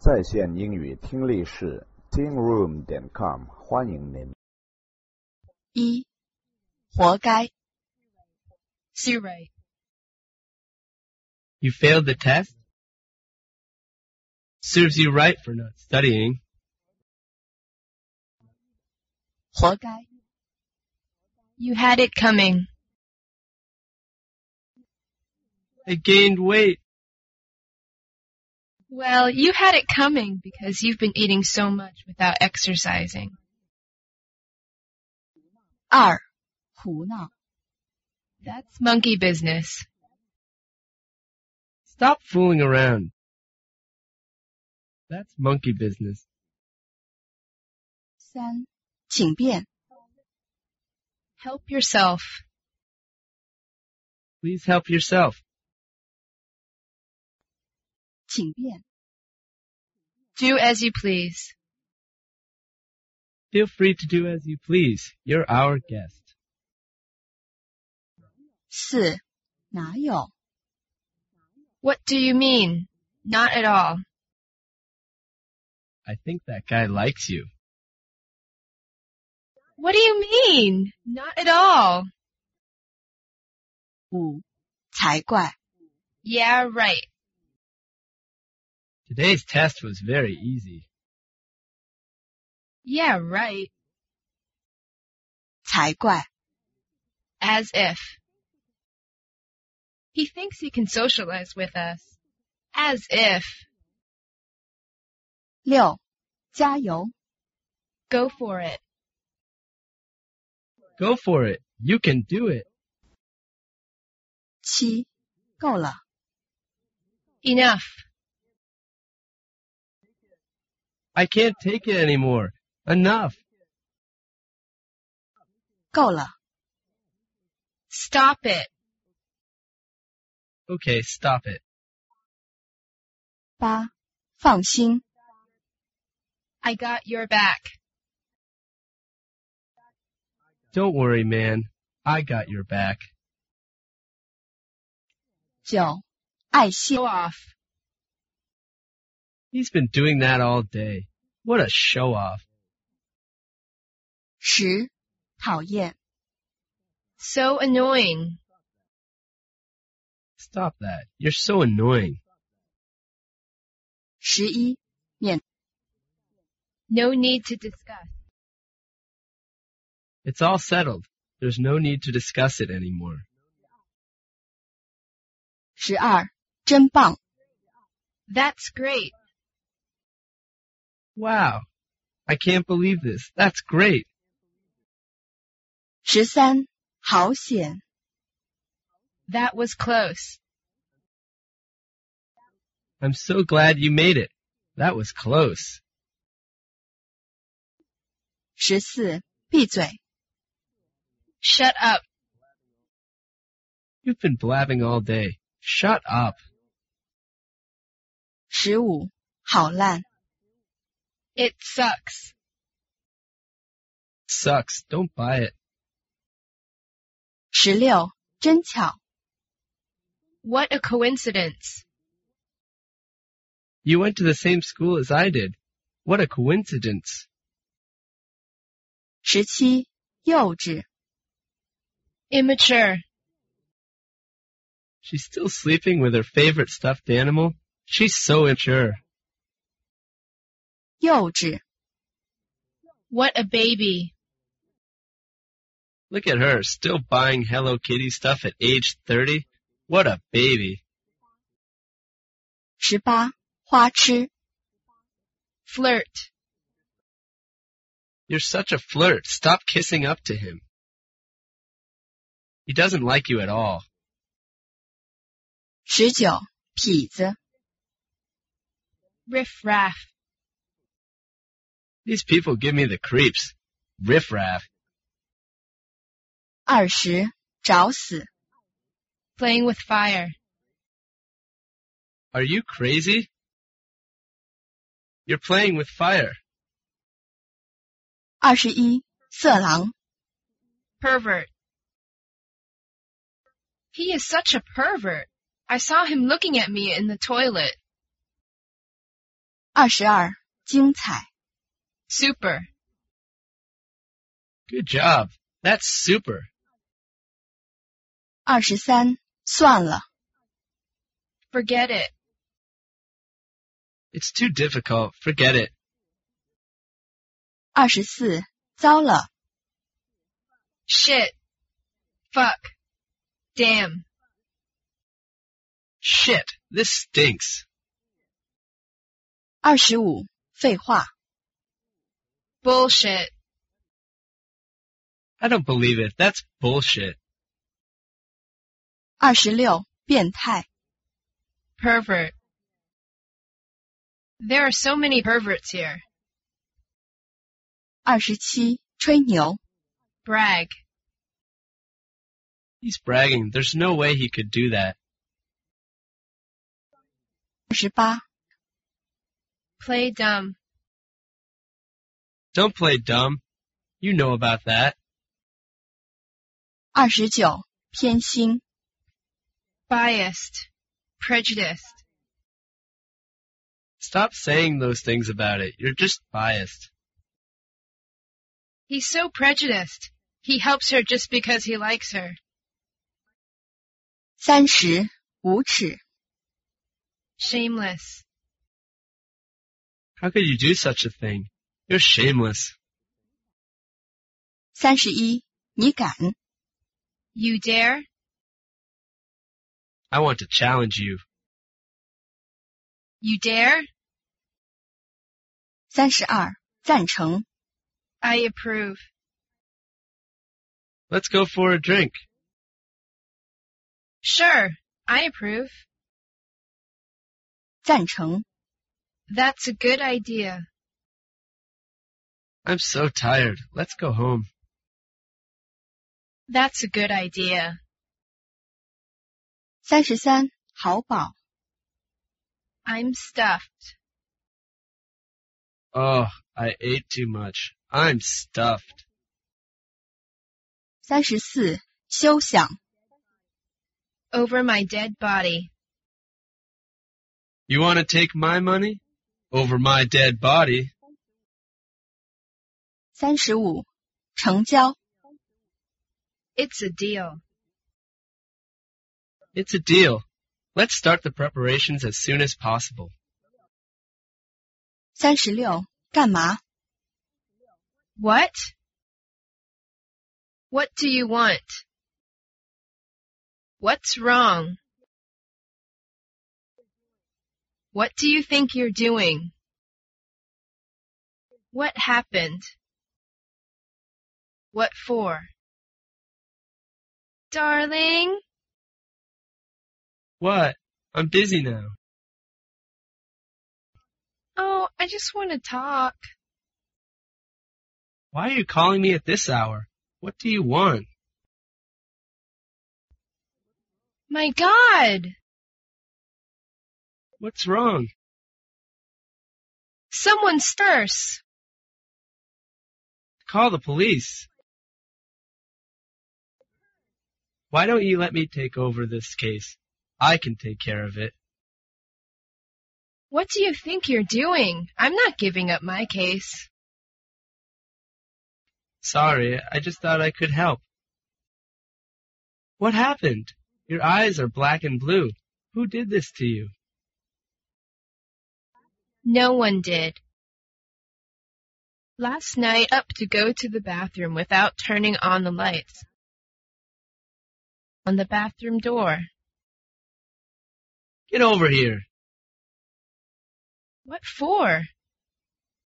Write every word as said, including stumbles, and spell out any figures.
在线英语听力室 ting room 点 com 欢迎您。 一，活该。 Zero. You failed the test? Serves you right for not studying. 活该。 You had it coming. I gained weight. Well, you had it coming because you've been eating so much without exercising. 二，胡闹。 That's monkey business. Stop fooling around. That's monkey business. 三，请便。 Help yourself. Please help yourself. 请便。 Do as you please. Feel free to do as you please. You're our guest. 四，哪有。 What do you mean? Not at all. I think that guy likes you. What do you mean? Not at all. 五，才怪。 Yeah, right. Today's test was very easy. Yeah, right. 才怪。 As if. He thinks he can socialize with us. As if. 六，加油。 Go for it. Go for it. You can do it. 七，够了。 Enough. I can't take it anymore. Enough. 够了。 Stop it. Okay, stop it. 八，放心。 I got your back. Don't worry, man. I got your back. 九，爱惜。 Go off. He's been doing that all day. What a show-off. 十，讨厌。 So annoying. Stop that. You're so annoying. 十一，免。 No need to discuss. It's all settled. There's no need to discuss it anymore. 十二，真棒。 That's great. Wow. I can't believe this. That's great. 十三，好险。 That was close. I'm so glad you made it. That was close. 十四，闭嘴。 Shut up. You've been blabbing all day. Shut up. 十五，好烂。 It sucks. Sucks. Don't buy it. 十六，真巧。 What a coincidence. You went to the same school as I did. What a coincidence. 十七，幼稚。 Immature. She's still sleeping with her favorite stuffed animal. She's so immature. 幼稚。 What a baby. Look at her, still buying Hello Kitty stuff at age thirty. What a baby. 十八，花痴。 Flirt. You're such a flirt. Stop kissing up to him. He doesn't like you at all. 十九，痞子。 Riff raff. These people give me the creeps. Riffraff. 二十，找死。 Playing with fire. Are you crazy? You're playing with fire. 二十一，色狼。 Pervert. He is such a pervert. I saw him looking at me in the toilet. 二十二，精彩。 Super. Good job. That's super. 二十三，算了。 Forget it. It's too difficult. Forget it. 二十四，糟了。 Shit. Fuck. Damn. Shit, this stinks. 二十五，废话。 Bullshit. I don't believe it. That's bullshit. 二十六，变态。 Pervert. There are so many perverts here. 二十七，吹牛。 Brag. He's bragging. There's no way he could do that. 二十八， Play dumb. Don't play dumb. You know about that. 二十九，偏心。 Biased. Prejudiced. Stop saying those things about it. You're just biased. He's so prejudiced. He helps her just because he likes her. 三十，无耻。 Shameless. How could you do such a thing? You're shameless. 三十一，你敢。 You dare? I want to challenge you. You dare? 三十二，赞成。 I approve. Let's go for a drink. Sure, I approve. 赞成。 That's a good idea. I'm so tired. Let's go home. That's a good idea. 三十三，好饱。 I'm stuffed. Oh, I ate too much. I'm stuffed. 三十四，休想。 Over my dead body. You want to take my money? Over my dead body? 三十五，成交。 It's a deal. It's a deal. Let's start the preparations as soon as possible. 三十六，干嘛？ What? What do you want? What's wrong? What do you think you're doing? What happened? What for? Darling? What? I'm busy now. Oh, I just want to talk. Why are you calling me at this hour? What do you want? My God! What's wrong? Someone's first. Call the police. Why don't you let me take over this case? I can take care of it. What do you think you're doing? I'm not giving up my case. Sorry, I just thought I could help. What happened? Your eyes are black and blue. Who did this to you? No one did. Last night, up to go to the bathroom without turning on the lights. On the bathroom door. Get over here. What for?